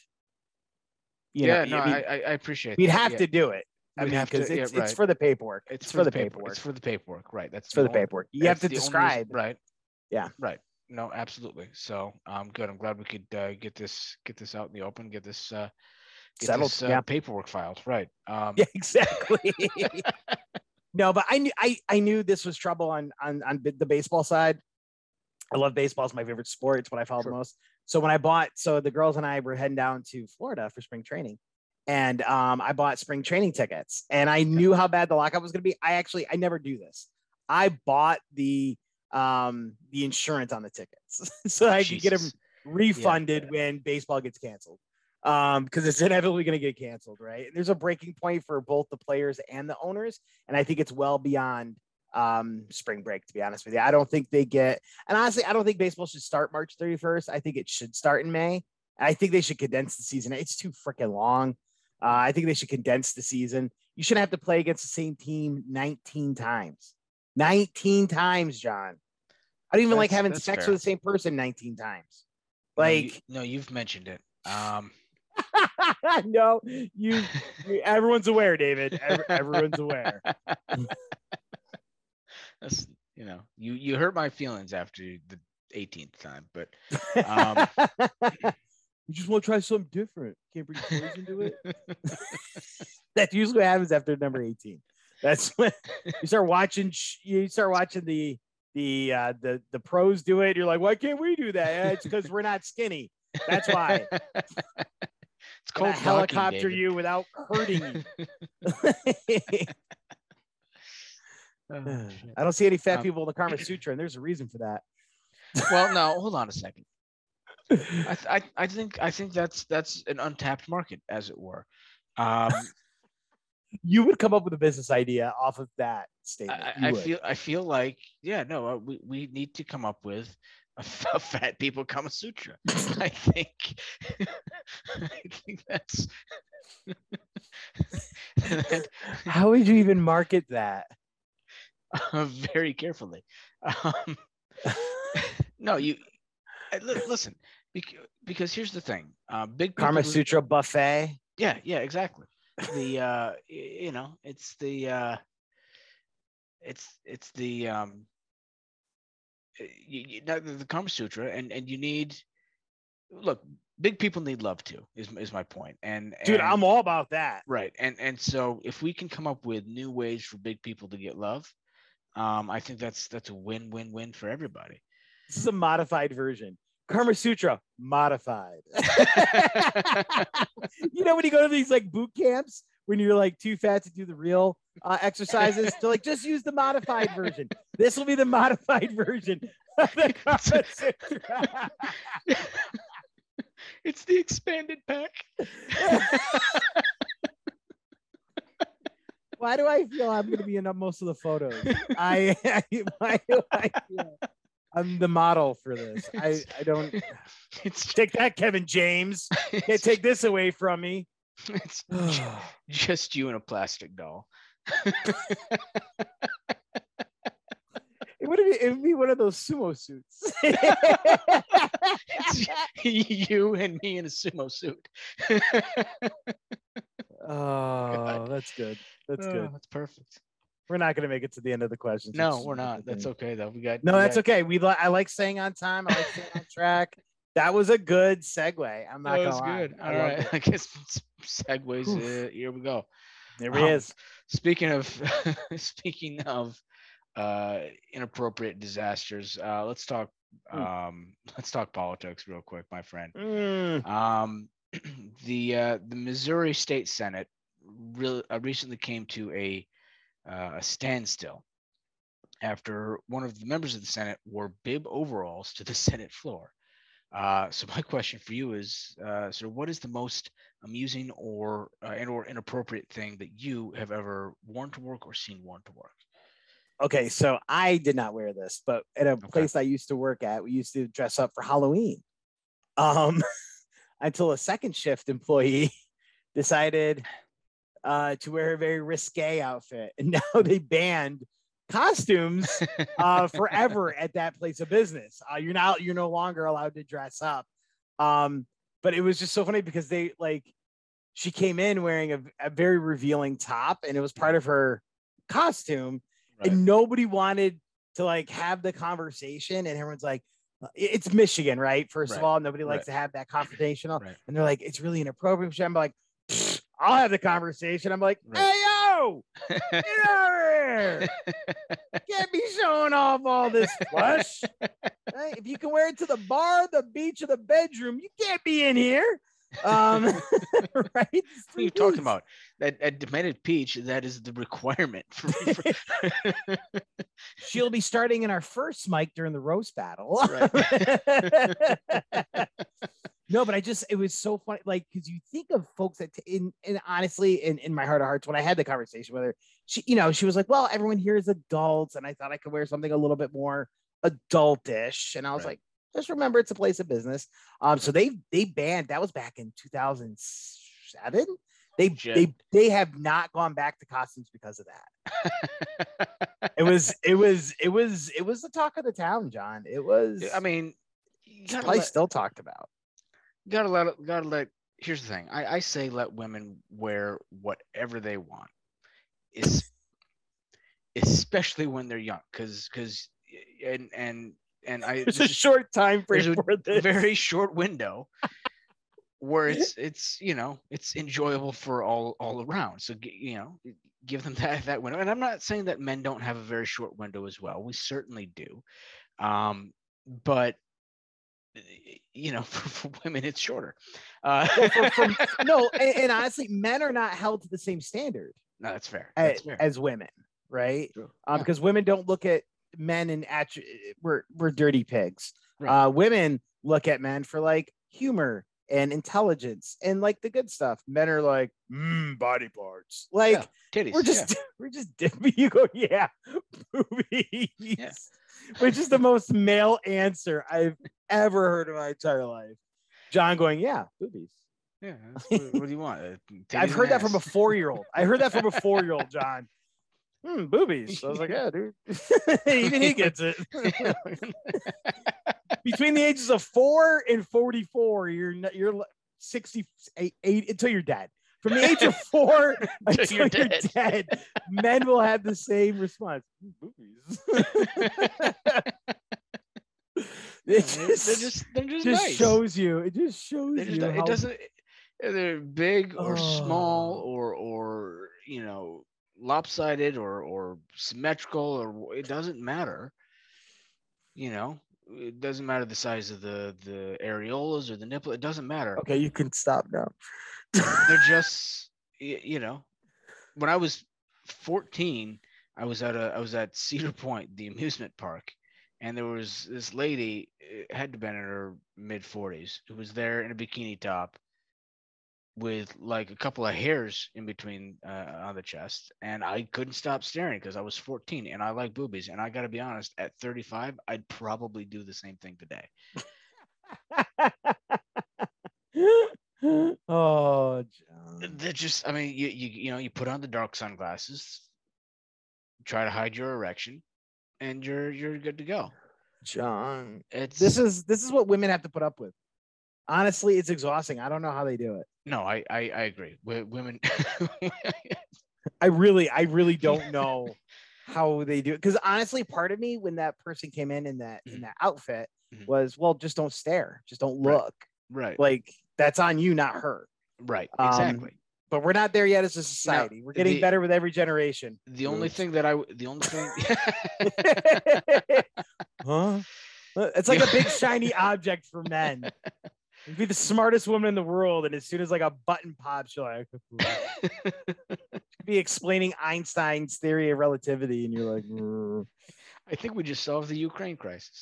I appreciate we'd that. have to do it. Because it's for the paperwork. It's for the paperwork. It's for the paperwork, right? That's for the paperwork. You have to describe. Right. Yeah. Right. No, absolutely. So good. I'm glad we could get this out in the open, get this settled. Paperwork filed. Right. Yeah, exactly. No, but I knew this was trouble on the baseball side. I love baseball. It's my favorite sport. It's what I follow the most. So when the girls and I were heading down to Florida for spring training, and I bought spring training tickets, and I knew how bad the lockout was going to be. I never do this. I bought the insurance on the tickets so I could get them refunded when baseball gets canceled. Because it's inevitably going to get canceled, right? There's a breaking point for both the players and the owners, and I think it's well beyond spring break, to be honest with you. I don't think they get, and honestly, I don't think baseball should start March 31st. I think it should start in May. I think they should condense the season. It's too freaking long. I think they should condense the season. You shouldn't have to play against the same team 19 times. 19 times, John. I don't even like having sex with the same person 19 times. Like, no, you've mentioned it. No, everyone's aware, David. Everyone's aware. That's, you hurt my feelings after the 18th time, but you just want to try something different. Can't bring poison to it. That's usually what happens after number 18. That's when you start watching the pros do it. You're like, why can't we do that? Yeah, it's because we're not skinny. That's why. It's called helicopter you without hurting you. I don't see any fat people in the Kama Sutra, and there's a reason for that. Well, no, hold on a second. I think that's an untapped market, as it were. You would come up with a business idea off of that statement. I feel like we need to come up with a fat people Kama Sutra. I think that's how would you even market that? Very carefully. No, you listen, because here's the thing. Big Kama Sutra buffet. Yeah, exactly. The it's the it's the the Kama Sutra, and you need, look, big people need love too, is my point. And Dude, I'm all about that. right. And so if we can come up with new ways for big people to get love, I think that's a win-win-win for everybody. This is a modified version. Karma Sutra modified. You know, when you go to these like boot camps when you're like too fat to do the real exercises, to like just use the modified version. This will be the modified version of the Karma Sutra. It's the expanded pack. Why do I feel I'm going to be in most of the photos? Why do I feel I'm the model for this? I don't. Take that, Kevin James. Can't take this away from me. It's just you and a plastic doll. It would be one of those sumo suits. It's you and me in a sumo suit. Oh, that's good. That's good. That's perfect. We're not going to make it to the end of the questions. No, we're not. That's okay though. That's okay. I like staying on time. I like staying on track. That was a good segue. I'm not going to lie. Good. All right. I guess segues. Here we go. There he is. Speaking of inappropriate disasters, let's talk politics real quick, my friend. The Missouri State Senate recently came to a standstill after one of the members of the Senate wore bib overalls to the Senate floor. So my question for you is, what is the most amusing or inappropriate thing that you have ever worn to work or seen worn to work? Okay, so I did not wear this, but at a place I used to work at, we used to dress up for Halloween. Until a second shift employee decided to wear a very risque outfit, and now they banned costumes forever at that place of business. You're no longer allowed to dress up. But it was just so funny because she came in wearing a very revealing top, and it was part of her costume. Right. And nobody wanted to have the conversation, and everyone's like, it's Michigan, right? First of all, nobody likes to have that confrontational. Right. And they're like, it's really inappropriate. I'm like, I'll have the conversation. I'm like, hey, yo, get over here. Can't be showing off all this flesh. Right? If you can wear it to the bar, the beach, or the bedroom, you can't be in here. Right? What are you talking about? At Demented Peach, that is the requirement. She'll be starting in our first mic during the roast battle. Right. No, but it was so funny. Because you think of folks that, honestly, in my heart of hearts, when I had the conversation with her, she was like, well, everyone here is adults, and I thought I could wear something a little bit more adultish. And I was like, just remember, it's a place of business. So they banned, that was back in 2007. They have not gone back to costumes because of that. It was the talk of the town, John. It was. I mean, still talked about. Gotta let. Here's the thing. I say let women wear whatever they want, especially when they're young, because there's a short time frame for this. Very short window where it's enjoyable for all around. So give them that window. And I'm not saying that men don't have a very short window as well. We certainly do. But for women it's shorter. And honestly, men are not held to the same standard. No, that's fair. As women, right? Because women don't look at men and we're dirty pigs. Right. Women look at men for humor and intelligence and the good stuff. Men are like body parts, titties. We're just you go boobies, which is the most male answer I've ever heard in my entire life. John going, boobies. Yeah, what do you want? I've heard that from a 4-year-old. John. Boobies. I was like, yeah, dude. Even he gets it. Between the ages of 4 and 44, you're 68 until you're dead. from the age of 4 Until until you're you're dead. dead, men will have the same response. Boobies. It They're just just nice. shows you. It just shows They're just, you. it how, doesn't. They're big or small Oh. or lopsided or symmetrical or it doesn't matter. It doesn't matter the size of the areolas or the nipple. It doesn't matter. Okay, you can stop now. They're just when I was 14, I was at Cedar Point, the amusement park, and there was this lady, had to been in her mid 40s, who was there in a bikini top with like a couple of hairs in between on the chest, and I couldn't stop staring because I was 14 and I like boobies, and I got to be honest, at 35 I'd probably do the same thing today. Oh, John. They're just, I mean, you put on the dark sunglasses, try to hide your erection, and you're good to go. John. It's This is what women have to put up with. Honestly, it's exhausting. I don't know how they do it. no, I agree. Women, I really don't know how they do it. Because honestly, part of me when that person came in that outfit Mhm. was, well, just don't stare, just don't Right. look. right, Like that's on you, not her. right, Um, exactly. But we're not there yet as a society. We're getting better with every generation. The only Boobs. thing Huh? It's like a big shiny object for men. You'd be the smartest woman in the world, and as soon as like a button pops, you're like, you'd be explaining Einstein's theory of relativity, and you're like, I think we just solved the Ukraine crisis.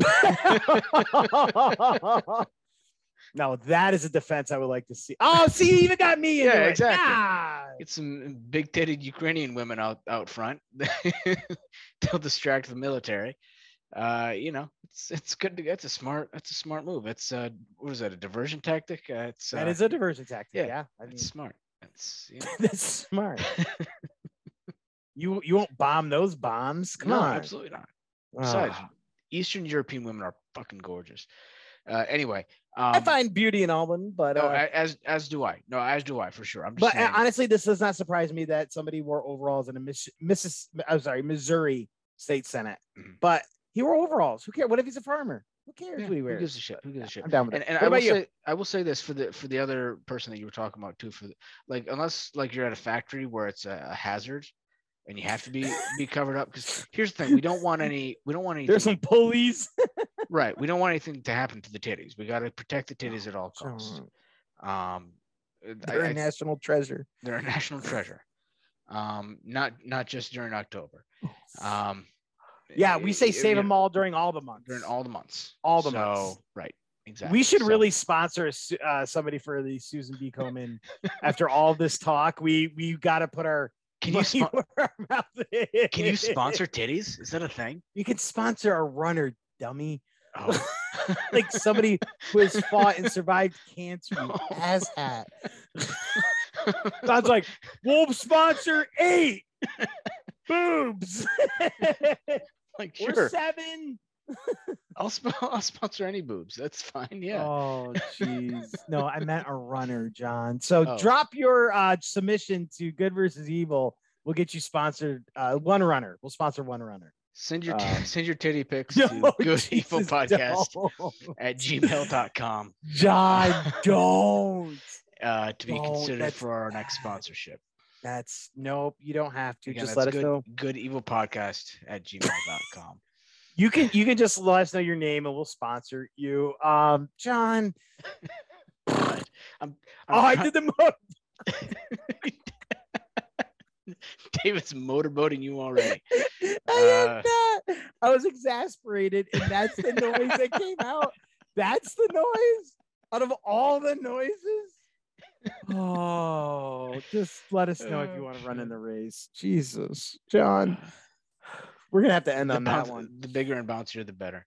no, that is a defense I would like to see. Oh, see, you even got me. Into Yeah, it. exactly. Ah. Get some big-titted Ukrainian women out front. They'll distract the military. It's good to get. That's a smart move. It's what is that? A diversion tactic? That is a diversion tactic. Yeah, I mean, it's smart. It's that's smart. You won't bomb those bombs. Come no, on. absolutely not. Besides, Ah. Eastern European women are fucking gorgeous. Anyway, I find beauty in all of them, but no, as do I. No, as do I for sure. I'm just but saying. honestly, this does not surprise me that somebody wore overalls in a Missouri State Senate. Mhm. But he wore overalls. Who cares? What if he's a farmer? Who cares Yeah, what he who wears? gives a shit? Who gives a shit? I'm down with it. And What I will about you? say, I will say this for the other person that you were talking about too. Unless like you're at a factory where it's a hazard and you have to be covered up. Because here's the thing: we don't want anything. There's some pulleys. Right. We don't want anything to happen to the titties. We got to protect the titties at all costs. They're a national treasure. They're a national treasure. Not just during October. Yeah, we say save you them know, all during all the months. during all the months. All the So, months. Right. Exactly. We should So- really sponsor somebody for the Susan B. Komen. After all this talk, we got to put our Can you money where our mouth is. can you sponsor titties? Is that a thing? You can sponsor a runner, dummy. Oh. Like somebody who has fought and survived cancer. You asshat. Sounds like we'll sponsor 8 boobs Like or sure. 7. I'll sponsor any boobs. That's fine. Yeah. Oh, jeez. No, I meant a runner, John. So Oh. drop your submission to Good versus Evil. We'll get you sponsored. One runner. We'll sponsor one runner. Send your Um, send your titty pics No, to Good Evil Jesus, Podcast don't. at gmail.com John, don't. to be Don't, considered that's- for our next sponsorship. That's nope. You don't have to. Again, Just that's let us know. Good Evil Podcast at gmail.com. You can just let us know your name and we'll sponsor you. John. I'm I try- did the most. David's motorboating you already. I am not. I was exasperated, and that's the noise that came out. That's the noise out of all the noises. Oh, just let us know if you want to run in the race. Jesus, John. We're gonna have to end on that one. The bigger and bouncier, the better.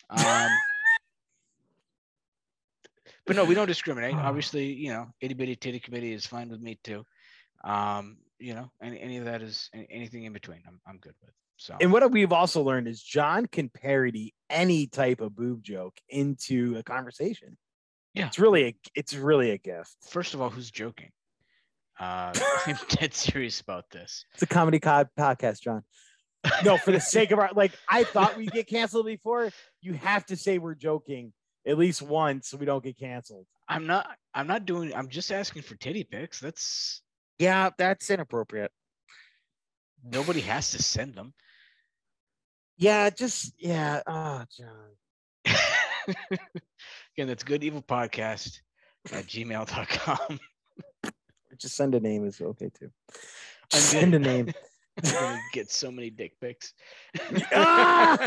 But no, we don't discriminate. Obviously, itty bitty titty committee is fine with me too. Any of that is anything in between. I'm good with. So And what we've also learned is John can parody any type of boob joke into a conversation. Yeah. It's really a gift. first of all, who's joking? I'm dead serious about this. It's a comedy podcast, John. No, for the sake of our, like, I thought we'd get canceled before. You have to say we're joking at least once so we don't get canceled. I'm just asking for titty pics. That's inappropriate. nobody has to send them. Yeah. Oh, John. Again, that's goodevilpodcast at gmail.com. Just send a name is okay too. I'm Send a name. I'm gonna get so many dick pics. Ah!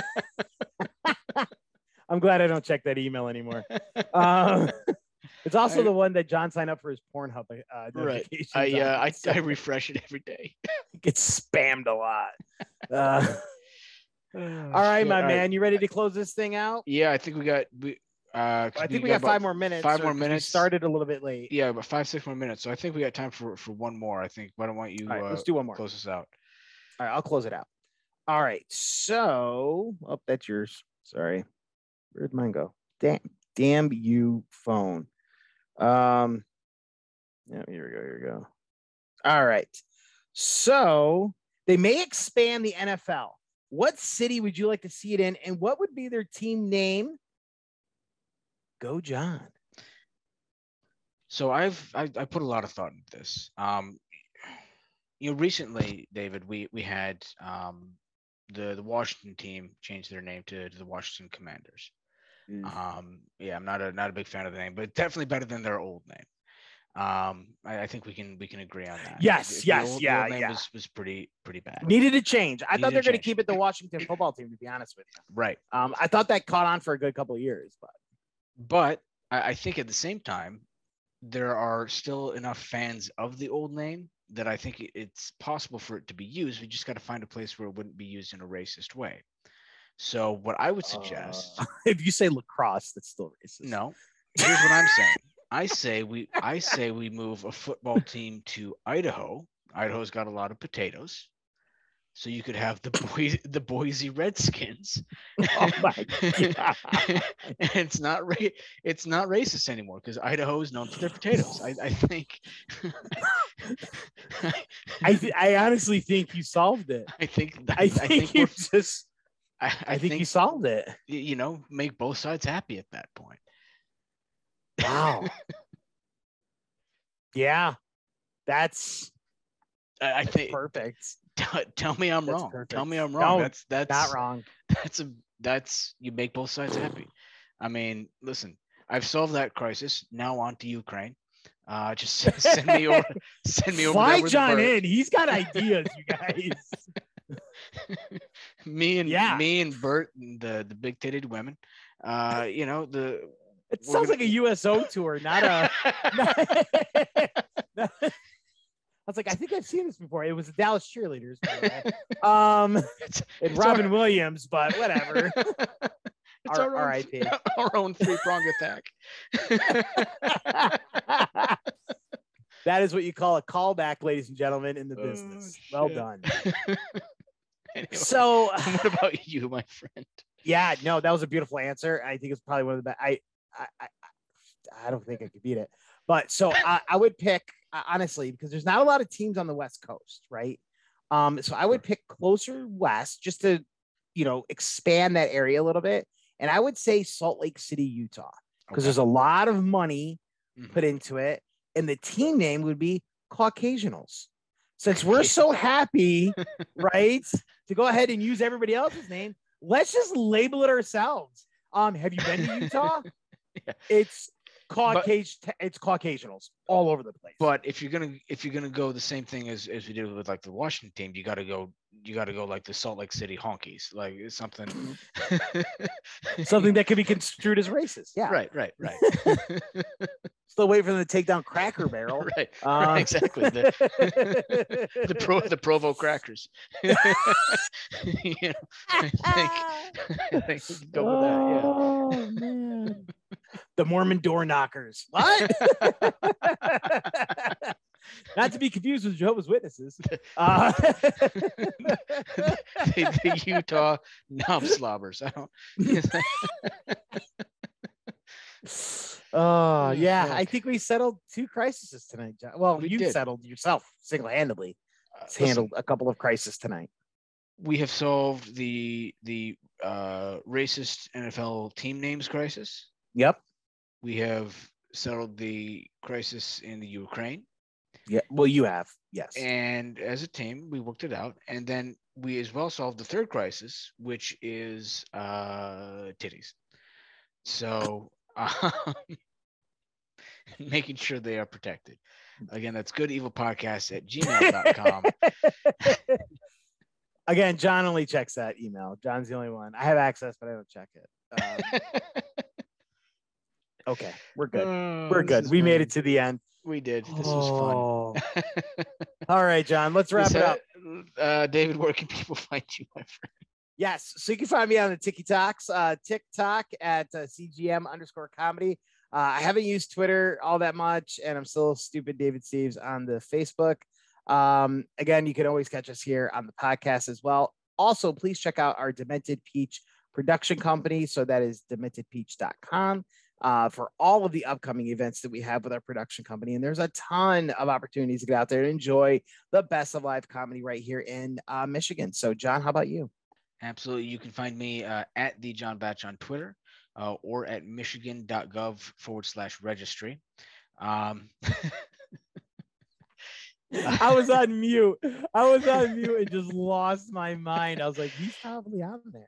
I'm glad I don't check that email anymore. It's also the one that John signed up for his Pornhub notifications. I refresh it every day. It gets spammed a lot. All right, my man, you ready to close this thing out? Yeah, I think we got. I think we got 5 more minutes. 5 more minutes. We started a little bit late. Yeah, but 5-6 more minutes. So I think we got time for one more. I think. Why don't you? All right, let's do one more. Close this out. All right, I'll close it out. All right, so that's yours. Sorry, where'd mine go? Damn you, phone. Yeah, here we go. All right, so they may expand the NFL. What city would you like to see it in, and what would be their team name? Go, John. So I put a lot of thought into this. Recently, David, we had the Washington team change their name to the Washington Commanders. Yeah, I'm not a big fan of the name, but definitely better than their old name. I think we can agree on that. Yes, the old name was pretty bad. Needed a change. I thought they're going to keep it the Washington football team, to be honest with you. Right. I thought that caught on for a good couple of years, but I think at the same time, there are still enough fans of the old name that I think it's possible for it to be used. We just got to find a place where it wouldn't be used in a racist way. So what I would suggest, if you say lacrosse, that's still racist. No, here's what I'm saying. I say we move a football team to Idaho. Idaho's got a lot of potatoes. So you could have the Boise Redskins. Oh my God. And it's not racist anymore because Idaho is known for their potatoes. I think. I honestly think you solved it. I think you just. I think you solved it. Make both sides happy at that point. Wow. Yeah, that's. I think perfect. Tell me I'm wrong. Perfect. Tell me I'm wrong. No, that's not wrong. That's you make both sides happy. I mean, listen, I've solved that crisis. Now on to Ukraine. Just send me over. Fly John in. He's got ideas, you guys. me and Bert and the big titted women. It sounds like a USO tour, not a. I was like, I think I've seen this before. It was the Dallas Cheerleaders, by the way. And Robin Williams, but whatever. It's our own 3-pronged attack. That is what you call a callback, ladies and gentlemen, in the business. Well done. Anyway, so, what about you, my friend? Yeah, no, that was a beautiful answer. I think it's probably one of the best. I don't think I could beat it. But so I would pick, honestly, because there's not a lot of teams on the West Coast, right? So I would pick closer west just to, expand that area a little bit. And I would say Salt Lake City, Utah, because there's a lot of money put into it. And the team name would be Caucasianals. Since we're so happy, right, to go ahead and use everybody else's name, let's just label it ourselves. Have you been to Utah? Yeah. It's Caucasianals all over the place. But if you're gonna go the same thing as we did with like the Washington team, you gotta go like the Salt Lake City Honkies, like something something that could be construed as racist. Yeah. Right. Still waiting for them to take down Cracker Barrel. Right. Exactly. The Provo Crackers. I think we can go with that. Yeah. Oh man. The Mormon door knockers. What? Not to be confused with Jehovah's Witnesses. The Utah knob slobbers. I don't. Oh yeah, I fuck. think we settled 2 crises tonight, John. Well, We you did. settled yourself single-handedly. Listen, Handled a couple of crises tonight. we have solved the racist NFL team names crisis. Yep. We have settled the crisis in the Ukraine. Yeah. Well, you have. Yes. And as a team, we worked it out. And then we as well solved the third crisis, which is titties. So making sure they are protected. Again, that's goodevilpodcast@gmail.com. Again, John only checks that email. John's the only one. I have access, but I don't check it. Okay, we're good. We're good. We made it to the end. We did. This was fun. All right, John, let's wrap it up. David, where can people find you, my friend? Yes. So you can find me on the TikToks, TikTok at CGM_comedy. I haven't used Twitter all that much, and I'm still stupid David Steves on the Facebook. Again, you can always catch us here on the podcast as well. Also, please check out our Demented Peach production company. So that is dementedpeach.com. For all of the upcoming events that we have with our production company. And there's a ton of opportunities to get out there and enjoy the best of live comedy right here in Michigan. So, John, how about you? Absolutely. You can find me at the John Batch on Twitter or at michigan.gov/registry. I was on mute. And just lost my mind. I was like, he's probably on there.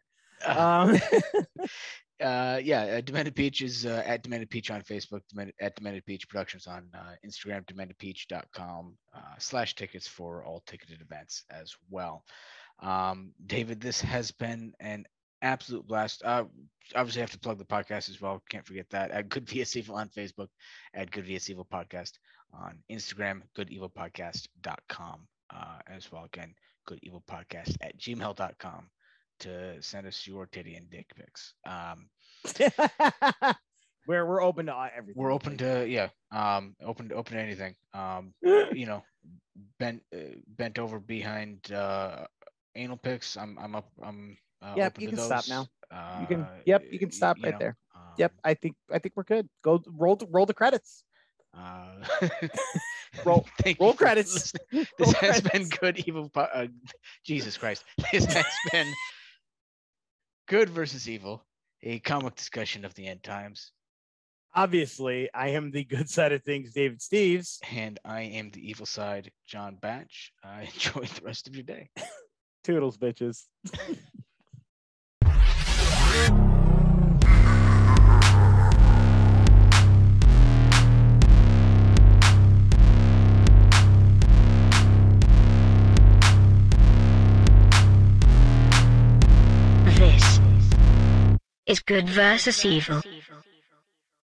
Demented Peach is at Demented Peach on Facebook, at Demented Peach Productions on Instagram, dementedpeach.com/tickets for all ticketed events as well. David, this has been an absolute blast. Obviously, I have to plug the podcast as well. Can't forget that. At Good vs Evil on Facebook, at Good vs Evil Podcast on Instagram, goodevilpodcast.com as well. Again, goodevilpodcast@gmail.com to send us your titty and dick pics. Where we're open to everything. We're open to open to anything. Bent over behind anal pics. I'm up. I'm yep. open You to can those. stop now. You can. Yep. You can stop right there. Yep. I think we're good. Go roll the credits. Roll credits. This has been Good Evil. Jesus Christ. This has been Good versus Evil, a comic discussion of the end times. Obviously, I am the good side of things, David Steves. And I am the evil side, John Batch. Enjoy the rest of your day. Toodles, bitches. This is Good versus Evil.